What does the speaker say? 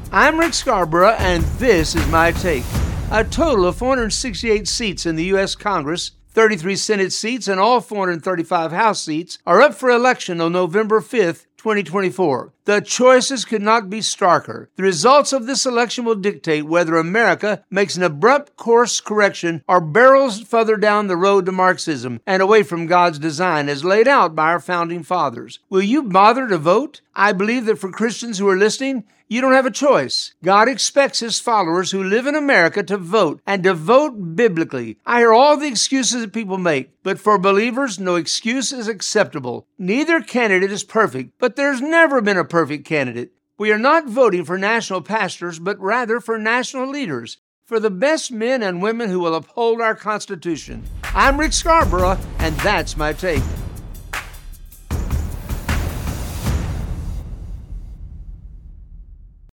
I'm Rick Scarborough, and this is my take. A total of 468 seats in the U.S. Congress, 33 Senate seats, and all 435 House seats are up for election on November 5th, 2024. The choices could not be starker. The results of this election will dictate whether America makes an abrupt course correction or barrels further down the road to Marxism and away from God's design as laid out by our founding fathers. Will you bother to vote? I believe that for Christians who are listening, you don't have a choice. God expects His followers who live in America to vote, and to vote biblically. I hear all the excuses that people make, but for believers, no excuse is acceptable. Neither candidate is perfect, but there's never been a perfect candidate. We are not voting for national pastors, but rather for national leaders, for the best men and women who will uphold our Constitution. I'm Rick Scarborough, and that's my take.